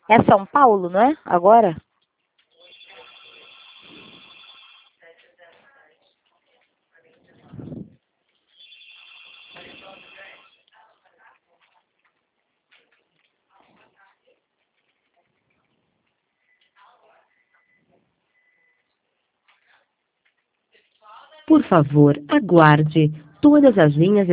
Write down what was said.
É São Paulo, não é? Agora? Por favor, aguarde. Todas as linhas